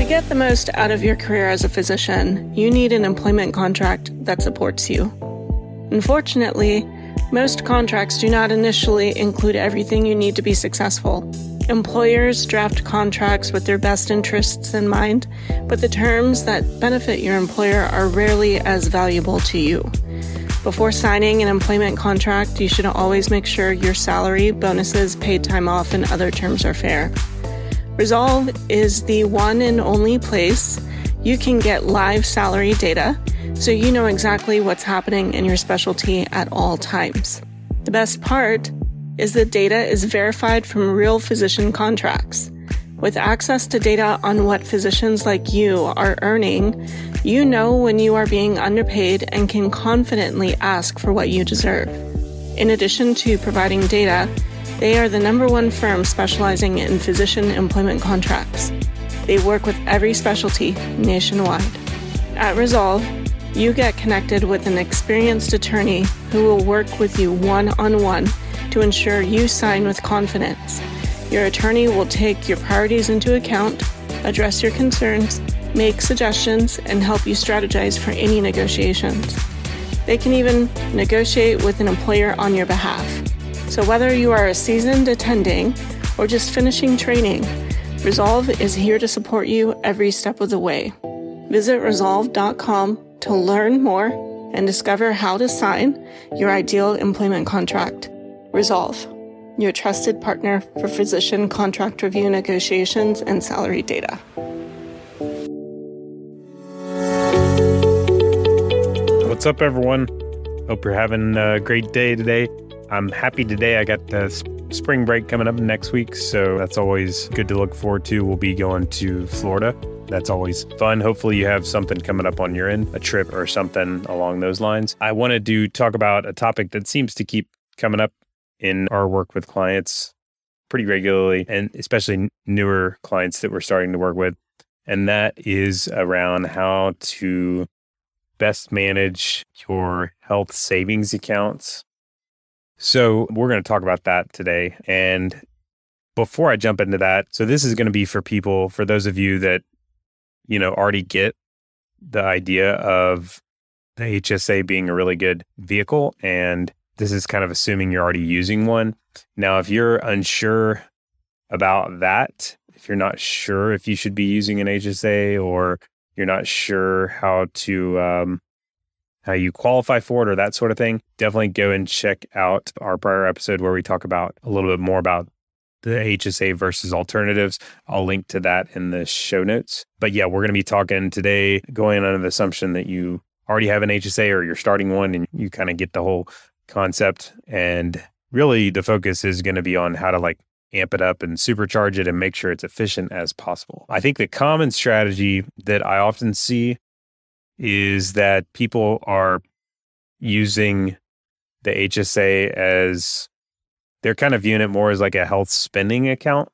To get the most out of your career as a physician, you need an employment contract that supports you. Unfortunately, most contracts do not initially include everything you need to be successful. Employers draft contracts with their best interests in mind, but the terms that benefit your employer are rarely as valuable to you. Before signing an employment contract, you should always make sure your salary, bonuses, paid time off, and other terms are fair. Resolve is the one and only place you can get live salary data, so you know exactly what's happening in your specialty at all times. The best part is that data is verified from real physician contracts. With access to data on what physicians like you are earning, you know when you are being underpaid and can confidently ask for what you deserve. In addition to providing data, they are the #1 firm specializing in physician employment contracts. They work with every specialty nationwide. At Resolve, you get connected with an experienced attorney who will work with you one-on-one to ensure you sign with confidence. Your attorney will take your priorities into account, address your concerns, make suggestions, and help you strategize for any negotiations. They can even negotiate with an employer on your behalf. So whether you are a seasoned attending or just finishing training, Resolve is here to support you every step of the way. Visit resolve.com to learn more and discover how to sign your ideal employment contract. Resolve, your trusted partner for physician contract review negotiations and salary data. What's up, everyone? Hope you're having a great day today. I'm happy today. I got the spring break coming up next week, so that's always good to look forward to. We'll be going to Florida. That's always fun. Hopefully you have something coming up on your end, a trip or something along those lines. I wanted to talk about a topic that seems to keep coming up in our work with clients pretty regularly, and especially newer clients that we're starting to work with. And that is around how to best manage your health savings accounts. So we're going to talk about that today. And before I jump into that, so this is going to be for people, for those of you that, already get the idea of the HSA being a really good vehicle. And this is kind of assuming you're already using one. Now, if you're unsure about that, if you're not sure if you should be using an HSA, or you're not sure how you qualify for it or that sort of thing, definitely go and check out our prior episode where we talk about a little bit more about the HSA versus alternatives. I'll link to that in the show notes. But yeah, we're going to be talking today, going under the assumption that you already have an HSA or you're starting one and you kind of get the whole concept. And really the focus is going to be on how to amp it up and supercharge it and make sure it's efficient as possible. I think the common strategy that I often see is that people are using the HSA as, they're kind of viewing it more as like a health spending account.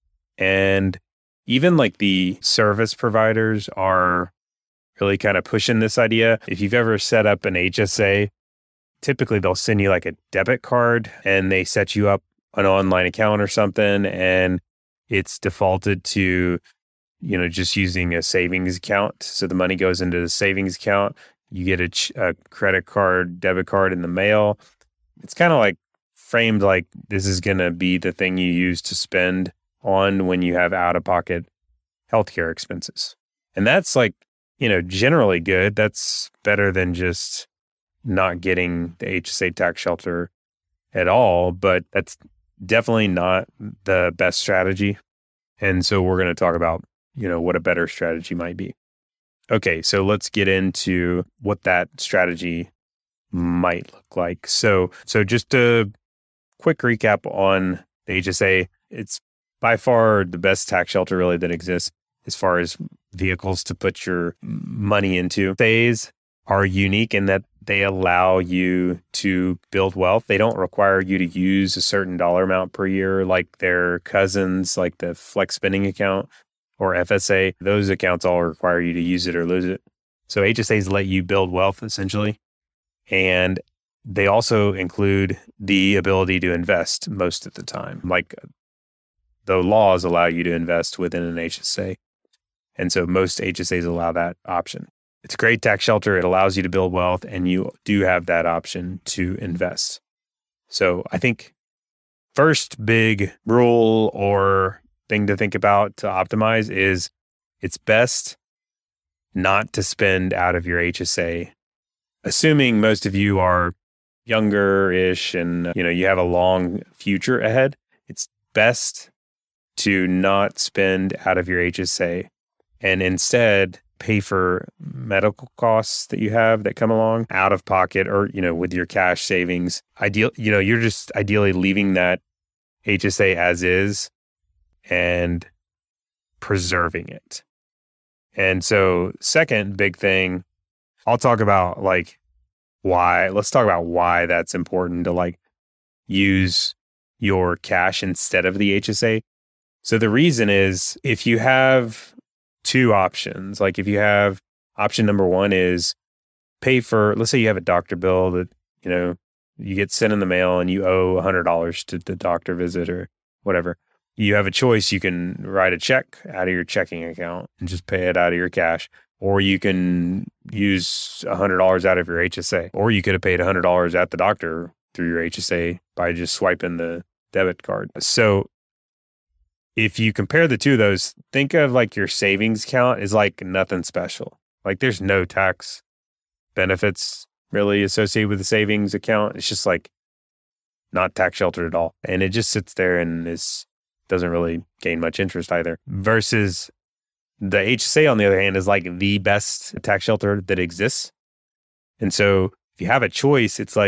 And even the service providers are really kind of pushing this idea. If you've ever set up an HSA, typically they'll send you a debit card and they set you up an online account or something, and it's defaulted to just using a savings account. So the money goes into the savings account. You get a credit card, debit card in the mail. It's kind of framed like this is going to be the thing you use to spend on when you have out-of-pocket healthcare expenses. And that's generally good. That's better than just not getting the HSA tax shelter at all, but that's definitely not the best strategy. And so we're going to talk about what a better strategy might be. Okay, so let's get into what that strategy might look like. So just a quick recap on the HSA. It's by far the best tax shelter really that exists as far as vehicles to put your money into. HSAs are unique in that they allow you to build wealth. They don't require you to use a certain dollar amount per year like their cousins, like the flex spending account or FSA. Those accounts all require you to use it or lose it. So HSAs let you build wealth essentially. And they also include the ability to invest most of the time. The laws allow you to invest within an HSA. And so most HSAs allow that option. It's a great tax shelter. It allows you to build wealth, and you do have that option to invest. So I think first big rule or thing to think about to optimize is it's best not to spend out of your HSA. Assuming most of you are younger-ish and you have a long future ahead, it's best to not spend out of your HSA and instead pay for medical costs that you have that come along out of pocket or, with your cash savings. You're just ideally leaving that HSA as is and preserving it. And so second big thing, I'll talk about let's talk about why that's important to use your cash instead of the HSA. So the reason is if you have two options, if you have option number one is pay for, let's say you have a doctor bill that, you get sent in the mail and you owe $100 to the doctor visit or whatever. You have a choice. You can write a check out of your checking account and just pay it out of your cash. Or you can use $100 out of your HSA. Or you could have paid $100 at the doctor through your HSA by just swiping the debit card. So if you compare the two of those, think of your savings account is nothing special. There's no tax benefits really associated with the savings account. It's just not tax sheltered at all. And it just sits there and doesn't really gain much interest either. Versus the HSA, on the other hand, is the best tax shelter that exists. And so if you have a choice, it's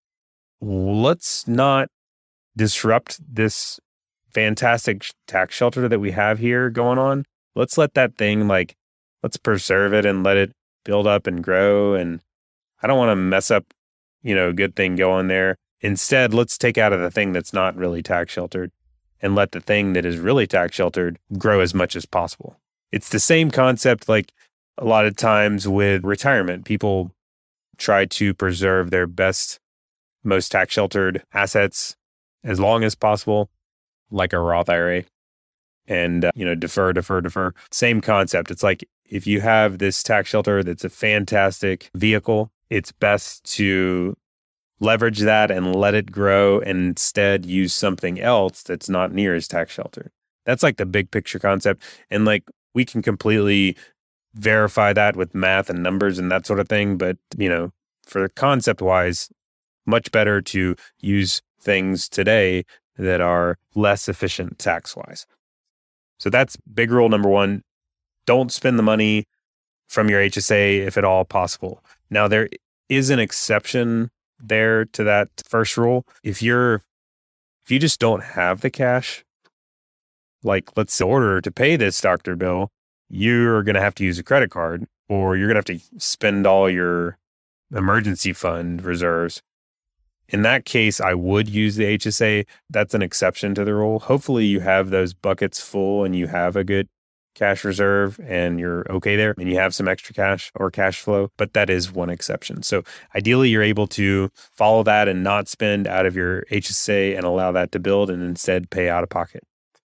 let's not disrupt this fantastic tax shelter that we have here going on. Let's let that thing, let's preserve it and let it build up and grow. And I don't want to mess up, a good thing going there. Instead, let's take out of the thing that's not really tax sheltered and let the thing that is really tax sheltered grow as much as possible. It's the same concept, a lot of times with retirement, people try to preserve their best, most tax sheltered assets as long as possible, like a Roth IRA, and, defer. Same concept. It's if you have this tax shelter that's a fantastic vehicle, it's best to leverage that and let it grow and instead use something else that's not near as tax sheltered. That's the big picture concept. And we can completely verify that with math and numbers and that sort of thing. But, for concept wise, much better to use things today that are less efficient tax wise. So that's big rule number one. Don't spend the money from your HSA if at all possible. Now, there is an exception there to that first rule. If you just don't have the cash, let's say, in order to pay this doctor bill, you're going to have to use a credit card, or you're going to have to spend all your emergency fund reserves. In that case, I would use the HSA. That's an exception to the rule. Hopefully you have those buckets full and you have a good cash reserve and you're okay there and you have some extra cash or cash flow, but that is one exception. So ideally you're able to follow that and not spend out of your HSA and allow that to build and instead pay out of pocket.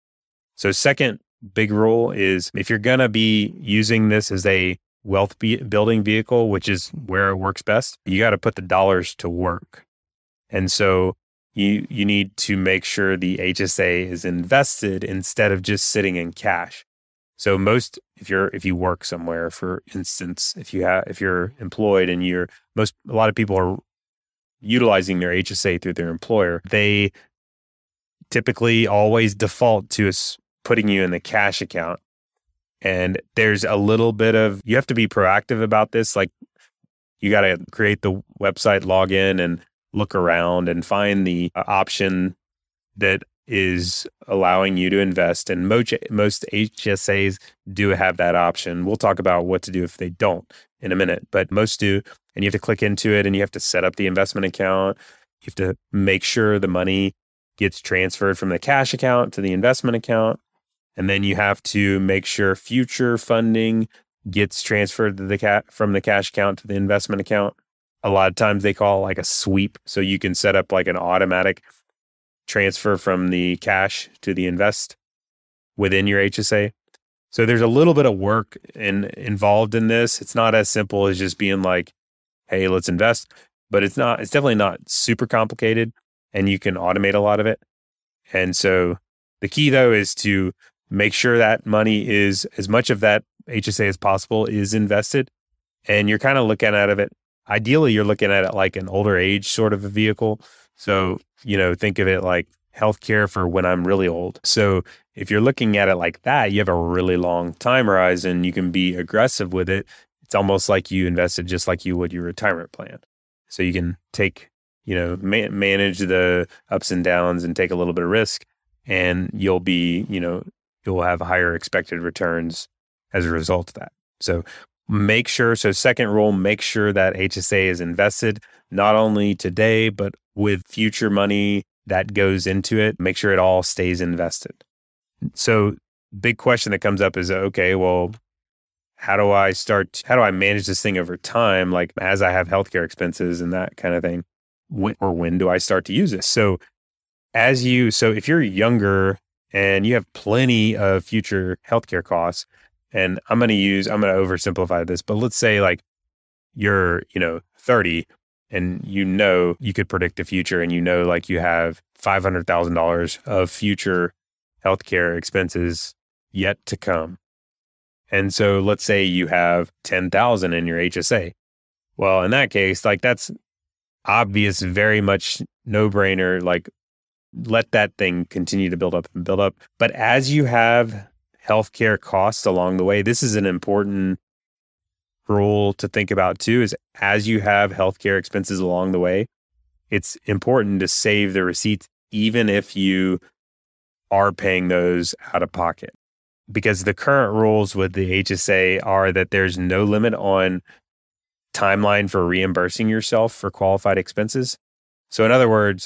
So second big rule is if you're going to be using this as a wealth building vehicle, which is where it works best, you got to put the dollars to work. And so you need to make sure the HSA is invested instead of just sitting in cash. So if you work somewhere, for instance, if you're employed and a lot of people are utilizing their HSA through their employer, they typically always default to putting you in the cash account. And there's a little bit of, you have to be proactive about this. You got to create the website, log in and look around and find the option that is allowing you to invest. And most HSAs do have that option. We'll talk about what to do if they don't in a minute, but most do. And you have to click into it and you have to set up the investment account. You have to make sure the money gets transferred from the cash account to the investment account. And then you have to make sure future funding gets transferred to from the cash account to the investment account. A lot of times they call it a sweep. So you can set up an automatic transfer from the cash to the invest within your HSA. So there's a little bit of work involved in this. It's not as simple as just being like, hey, let's invest, but it's definitely not super complicated, and you can automate a lot of it. And so the key though is to make sure that money is, as much of that HSA as possible is invested. And you're kind of looking at it, ideally you're looking at it like an older age sort of a vehicle. So, think of it like healthcare for when I'm really old. So if you're looking at it like that, you have a really long time horizon. You can be aggressive with it. It's almost like you invested just like you would your retirement plan. So you can take, manage the ups and downs and take a little bit of risk, and you'll be, you'll have higher expected returns as a result of that. So second rule, make sure that HSA is invested not only today, but with future money that goes into it. Make sure it all stays invested. So big question that comes up is, okay, well, how do I manage this thing over time? Like as I have healthcare expenses and that kind of thing, when do I start to use this? So if you're younger and you have plenty of future healthcare costs, and I'm going to oversimplify this, but let's say like you're, 30 and you could predict the future, and like you have $500,000 of future healthcare expenses yet to come. And so let's say you have 10,000 in your HSA. Well, in that case, like that's obvious, very much no brainer, like let that thing continue to build up and build up. But as you have healthcare costs along the way, this is an important rule to think about too, is as you have healthcare expenses along the way, it's important to save the receipts, even if you are paying those out of pocket. Because the current rules with the HSA are that there's no limit on timeline for reimbursing yourself for qualified expenses. So in other words,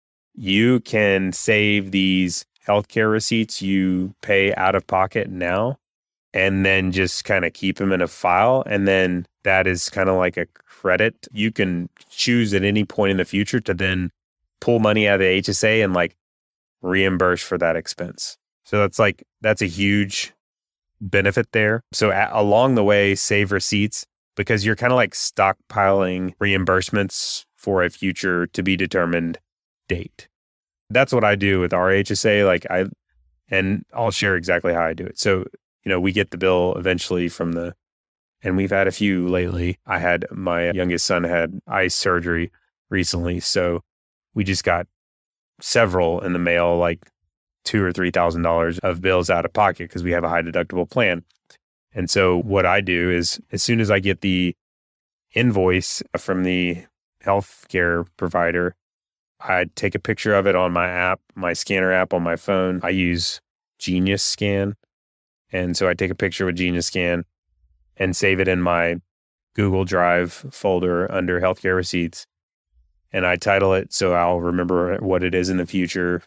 you can save these healthcare receipts you pay out of pocket now, and then just kind of keep them in a file. And then that is kind of like a credit. You can choose at any point in the future to then pull money out of the HSA and like reimburse for that expense. So that's a huge benefit there. So along the way, save receipts, because you're kind of like stockpiling reimbursements for a future to be determined date. That's what I do with our HSA. And I'll share exactly how I do it. So, we get the bill eventually and we've had a few lately. My youngest son had eye surgery recently. So we just got several in the mail, like $2,000 or $3,000 of bills out of pocket because we have a high deductible plan. And so what I do is, as soon as I get the invoice from the healthcare provider, I take a picture of it on my scanner app on my phone. I use Genius Scan. And so I take a picture with Genius Scan and save it in my Google Drive folder under healthcare receipts. And I title it so I'll remember what it is in the future,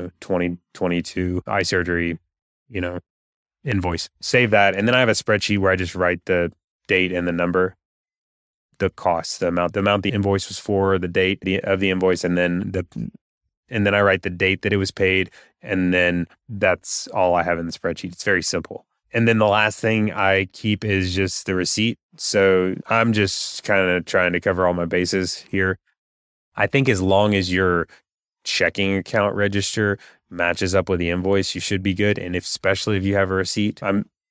2022 eye surgery, invoice. Save that. And then I have a spreadsheet where I just write the date and the number, the cost, the amount the invoice was for, the date of the invoice, and then I write the date that it was paid. And then that's all I have in the spreadsheet. It's very simple. And then the last thing I keep is just the receipt. So I'm just kind of trying to cover all my bases here. I think as long as your checking account register matches up with the invoice, you should be good. And especially if you have a receipt,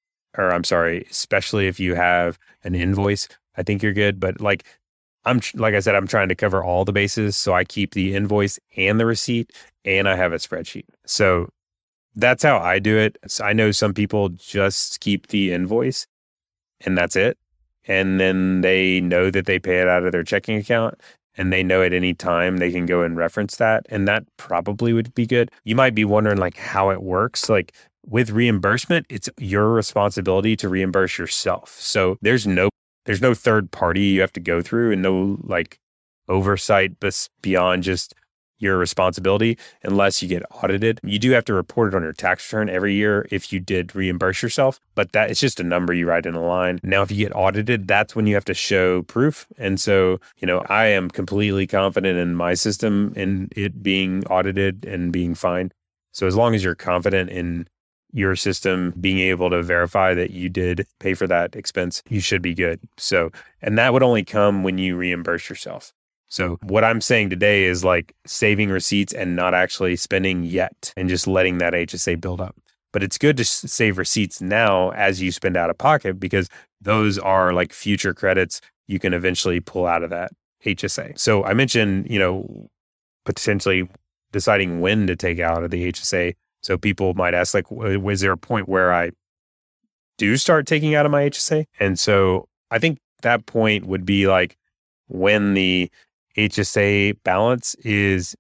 especially if you have an invoice, I think you're good. But like I said, I'm trying to cover all the bases. So I keep the invoice and the receipt, and I have a spreadsheet. So that's how I do it. So I know some people just keep the invoice and that's it. And then they know that they pay it out of their checking account, and they know at any time they can go and reference that. And that probably would be good. You might be wondering like how it works. Like with reimbursement, it's your responsibility to reimburse yourself. So there's no third party you have to go through, and no like oversight beyond just your responsibility unless you get audited. You do have to report it on your tax return every year if you did reimburse yourself, but that it's just a number you write in a line. Now, if you get audited, that's when you have to show proof. And so, I am completely confident in my system, in it being audited and being fine. So as long as you're confident in your system being able to verify that you did pay for that expense, you should be good. So, and that would only come when you reimburse yourself. So what I'm saying today is like saving receipts and not actually spending yet and just letting that HSA build up. But it's good to save receipts now as you spend out of pocket, because those are like future credits you can eventually pull out of that HSA. So I mentioned, potentially deciding when to take out of the HSA. So people might ask, like, was there a point where I do start taking out of my HSA? And so I think that point would be like when the HSA balance is,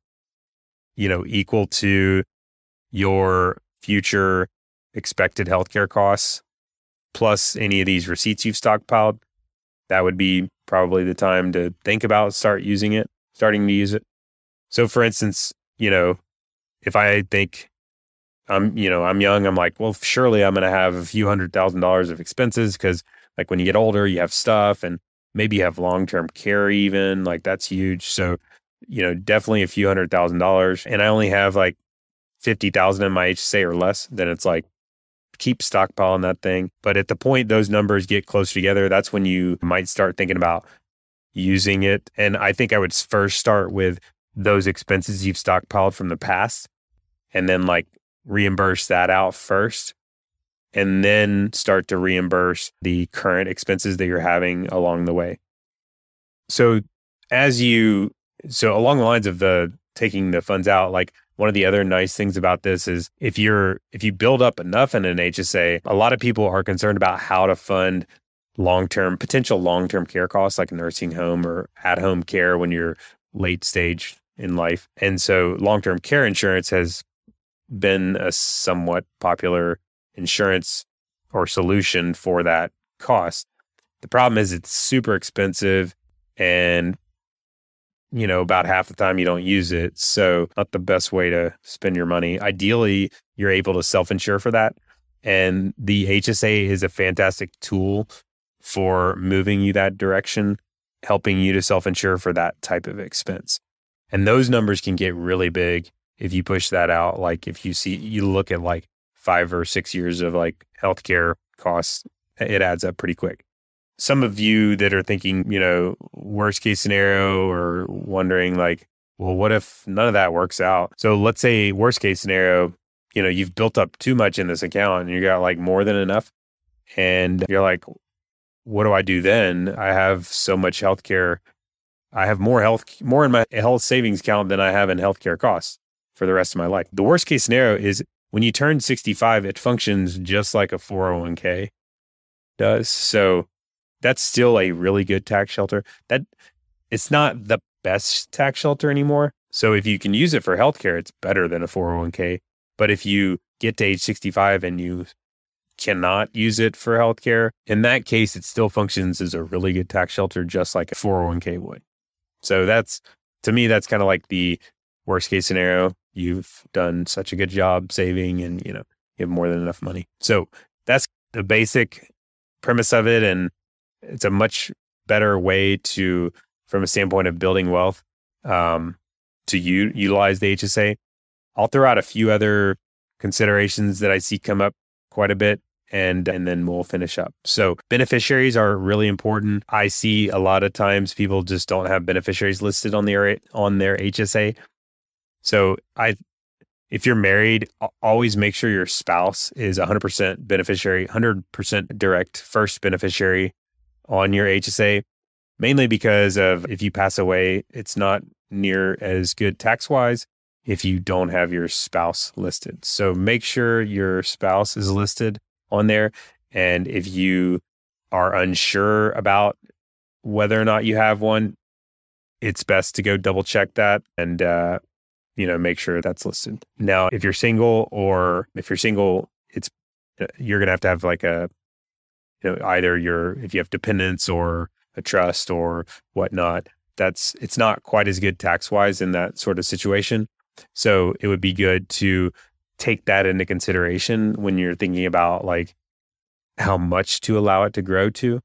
equal to your future expected healthcare costs plus any of these receipts you've stockpiled. That would be probably the time to think about starting to use it. So for instance, if I think I'm young, I'm like, well, surely I'm going to have a few $100,000 of expenses, because like when you get older, you have stuff and maybe you have long-term care even, like that's huge. So, definitely a few $100,000, and I only have like 50,000 in my HSA or less, then it's like, keep stockpiling that thing. But at the point those numbers get closer together, that's when you might start thinking about using it. And I think I would first start with those expenses you've stockpiled from the past, and then like reimburse that out first, and then start to reimburse the current expenses that you're having along the way. So along the lines of the taking the funds out, like one of the other nice things about this is if you build up enough in an HSA, a lot of people are concerned about how to fund potential long-term care costs, like a nursing home or at-home care when you're late stage in life. And so long-term care insurance has been a somewhat popular insurance or solution for that cost. The problem is it's super expensive, and about half the time you don't use it. So not the best way to spend your money. Ideally, you're able to self-insure for that. And the HSA is a fantastic tool for moving you that direction, helping you to self-insure for that type of expense. And those numbers can get really big if you push that out. Like if you look at like 5 or 6 years of like healthcare costs, it adds up pretty quick. Some of you that are thinking, worst case scenario, or wondering like, well, what if none of that works out? So let's say worst case scenario, you've built up too much in this account and you got like more than enough. And you're like, what do I do then? I have so much healthcare. I have more in my health savings account than I have in healthcare costs for the rest of my life. The worst case scenario is when you turn 65, it functions just like a 401k does. So that's still a really good tax shelter. That it's not the best tax shelter anymore. So if you can use it for healthcare, it's better than a 401k. But if you get to age 65 and you cannot use it for healthcare, in that case, it still functions as a really good tax shelter, just like a 401k would. So to me, that's kind of like the worst case scenario. You've done such a good job saving, and you have more than enough money. So that's the basic premise of it. And it's a much better way from a standpoint of building wealth, to utilize the HSA. I'll throw out a few other considerations that I see come up quite a bit, and then we'll finish up. So beneficiaries are really important. I see a lot of times people just don't have beneficiaries listed on their HSA. So if you're married, always make sure your spouse is 100% beneficiary, 100% direct first beneficiary on your HSA, mainly because of if you pass away, it's not near as good tax-wise if you don't have your spouse listed. So make sure your spouse is listed on there. And if you are unsure about whether or not you have one, it's best to go double check that and, make sure that's listed. Now, if you're single, you're going to have like either if you have dependents or a trust or whatnot, it's not quite as good tax-wise in that sort of situation. So it would be good to take that into consideration when you're thinking about like how much to allow it to grow to.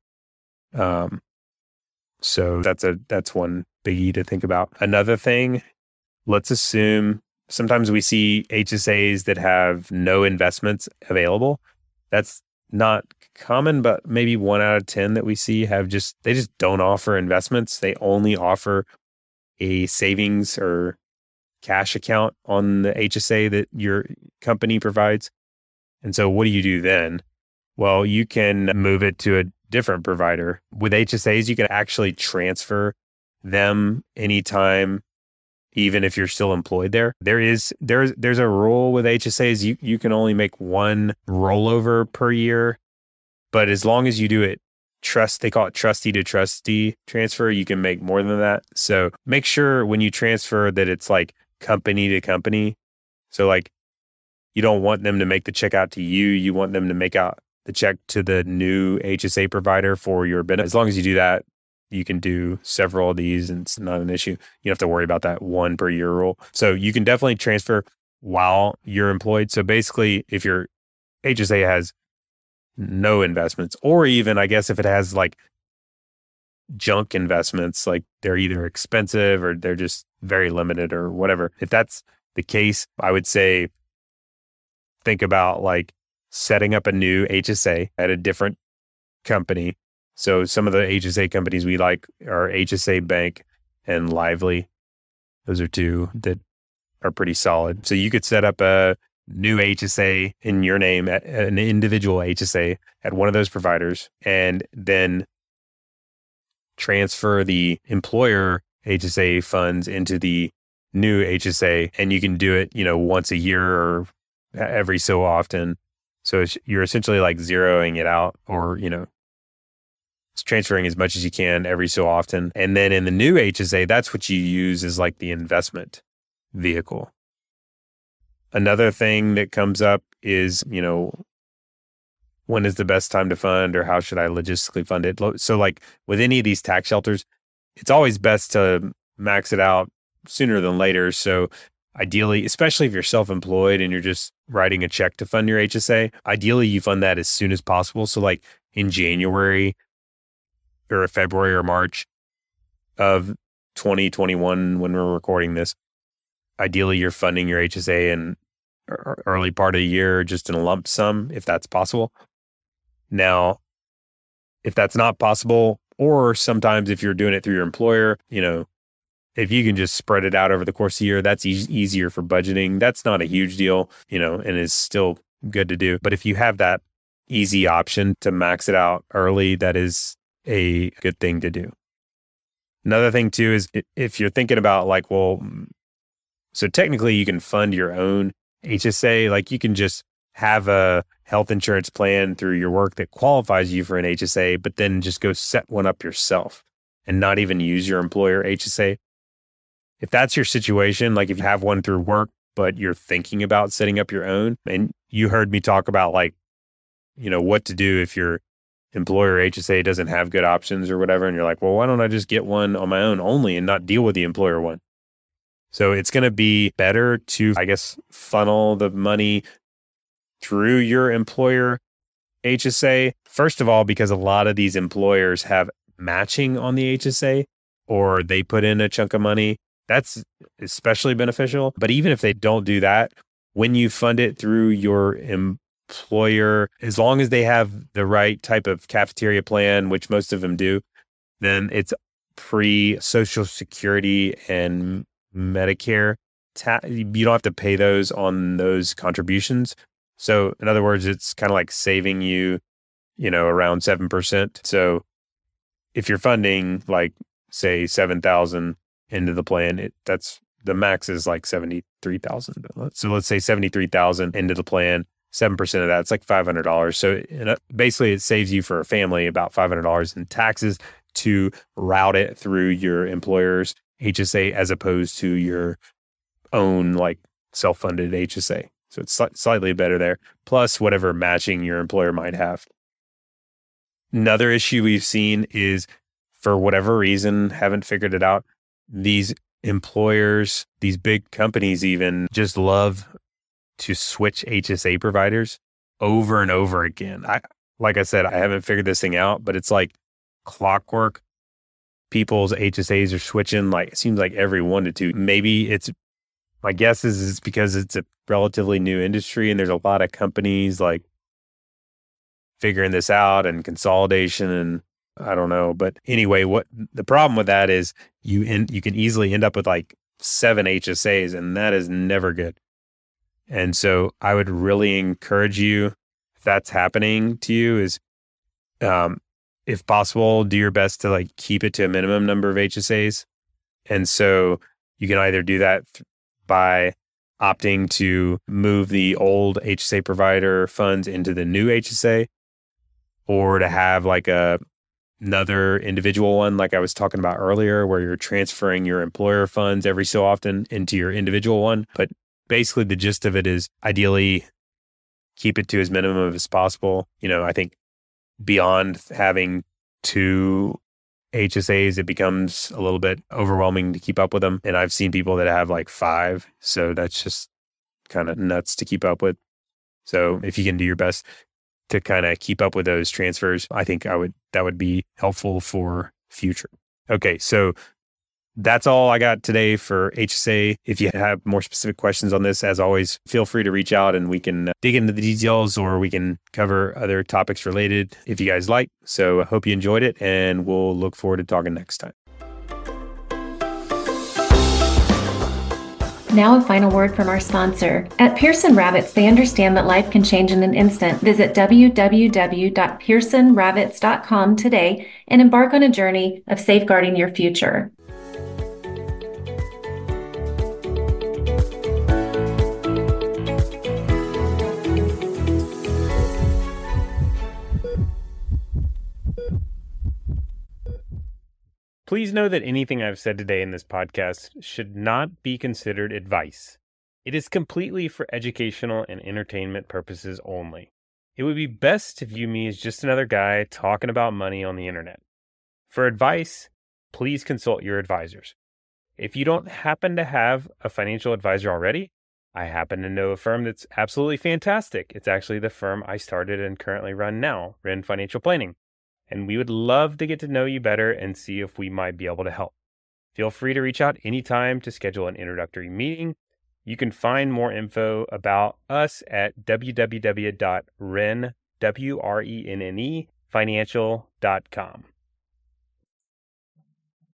So that's one biggie to think about. Another thing, let's assume sometimes we see HSAs that have no investments available. That's not common, but maybe 1 out of 10 that we see they just don't offer investments. They only offer a savings or cash account on the HSA that your company provides. And so what do you do then? Well, you can move it to a different provider. With HSAs, you can actually transfer them anytime, even if you're still employed there. There's a rule with HSAs. You can only make one rollover per year, but as long as you do it they call it trustee to trustee transfer, you can make more than that. So make sure when you transfer that it's like company to company. So like you don't want them to make the check out to you. You want them to make out the check to the new HSA provider for your benefit. As long as you do that, you can do several of these and it's not an issue. You don't have to worry about that 1 per year rule. So you can definitely transfer while you're employed. So basically, if your HSA has no investments, or even I guess if it has like junk investments, like they're either expensive or they're just very limited or whatever. If that's the case, I would say think about like setting up a new HSA at a different company. So some of the HSA companies we like are HSA Bank and Lively. Those are two that are pretty solid. So you could set up a new HSA in your name, at an individual HSA at one of those providers, and then transfer the employer HSA funds into the new HSA. And you can do it, once a year or every so often. So you're essentially like zeroing it out, or, it's transferring as much as you can every so often. And then in the new HSA, that's what you use as like the investment vehicle. Another thing that comes up is, when is the best time to fund, or how should I logistically fund it? So like with any of these tax shelters, it's always best to max it out sooner than later. So ideally, especially if you're self-employed and you're just writing a check to fund your HSA, ideally you fund that as soon as possible. So like in January or February or March of 2021, when we're recording this, ideally you're funding your HSA in early part of the year, just in a lump sum, if that's possible. Now, if that's not possible, or sometimes if you're doing it through your employer, if you can just spread it out over the course of the year, that's easier for budgeting. That's not a huge deal, and is still good to do. But if you have that easy option to max it out early, that is a good thing to do. Another thing too is if you're thinking about like, so technically you can fund your own HSA, like you can just have a health insurance plan through your work that qualifies you for an HSA, but then just go set one up yourself and not even use your employer HSA. If that's your situation, like if you have one through work, but you're thinking about setting up your own, and you heard me talk about like, what to do if your employer HSA doesn't have good options or whatever, and you're like, well, why don't I just get one on my own only and not deal with the employer one? So it's going to be better to, I guess, funnel the money through your employer HSA. First of all, because a lot of these employers have matching on the HSA, or they put in a chunk of money. That's especially beneficial. But even if they don't do that, when you fund it through your employer, as long as they have the right type of cafeteria plan, which most of them do, then it's pre-Social Security and Medicare. You don't have to pay those on those contributions. So in other words, it's kind of like saving you, around 7%. So if you're funding like say 7,000 into the plan, that's the max is like 73,000. So let's say 73,000 into the plan, 7% of that, it's like $500. So basically it saves you for a family about $500 in taxes to route it through your employer's HSA as opposed to your own like self-funded HSA. So it's slightly better there, plus whatever matching your employer might have. Another issue we've seen is, for whatever reason, haven't figured it out, these employers, these big companies even, just love to switch HSA providers over and over again. Like I said, I haven't figured this thing out, but it's like clockwork. People's HSAs are switching, like it seems like every 1 to 2. Maybe it's My guess is it's because it's a relatively new industry and there's a lot of companies like figuring this out and consolidation, and I don't know. But anyway, what the problem with that is you can easily end up with like 7 HSAs, and that is never good. And so I would really encourage you, if that's happening to you, is if possible, do your best to like keep it to a minimum number of HSAs. And so you can either do that by opting to move the old HSA provider funds into the new HSA, or to have like another individual one, like I was talking about earlier, where you're transferring your employer funds every so often into your individual one. But basically the gist of it is ideally keep it to as minimum as possible. I think beyond having 2 HSAs, it becomes a little bit overwhelming to keep up with them. And I've seen people that have like 5. So that's just kind of nuts to keep up with. So if you can do your best to kind of keep up with those transfers, I think that would be helpful for future. Okay. So that's all I got today for HSA. If you have more specific questions on this, as always, feel free to reach out and we can dig into the details, or we can cover other topics related if you guys like. So I hope you enjoyed it, and we'll look forward to talking next time. Now a final word from our sponsor. At Pearson Rabbits, they understand that life can change in an instant. Visit www.pearsonrabbits.com today and embark on a journey of safeguarding your future. Please know that anything I've said today in this podcast should not be considered advice. It is completely for educational and entertainment purposes only. It would be best to view me as just another guy talking about money on the internet. For advice, please consult your advisors. If you don't happen to have a financial advisor already, I happen to know a firm that's absolutely fantastic. It's actually the firm I started and currently run now, Wren Financial Planning. And we would love to get to know you better and see if we might be able to help. Feel free to reach out anytime to schedule an introductory meeting. You can find more info about us at www.renfinancial.com.